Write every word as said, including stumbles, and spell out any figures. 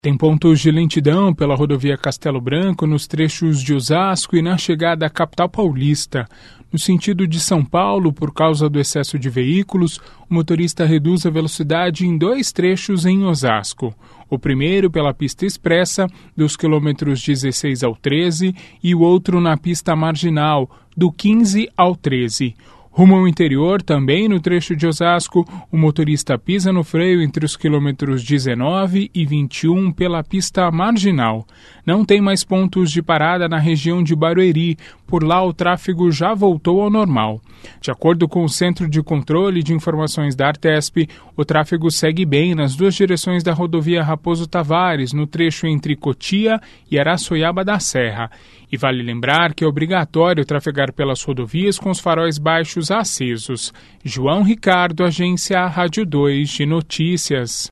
Tem pontos de lentidão pela rodovia Castelo Branco nos trechos de Osasco e na chegada à capital paulista. No sentido de São Paulo, por causa do excesso de veículos, o motorista reduz a velocidade em dois trechos em Osasco. O primeiro pela pista expressa, dos quilômetros dezesseis ao treze, e o outro na pista marginal, do quinze ao treze. Rumo ao interior, também no trecho de Osasco, o motorista pisa no freio entre os quilômetros dezenove e vinte e um pela pista marginal. Não tem mais pontos de parada na região de Barueri, por lá o tráfego já voltou ao normal. De acordo com o Centro de Controle de Informações da Artesp, o tráfego segue bem nas duas direções da rodovia Raposo Tavares, no trecho entre Cotia e Araçoiaba da Serra. E vale lembrar que é obrigatório trafegar pelas rodovias com os faróis baixos acesos. João Ricardo, Agência Rádio dois de Notícias.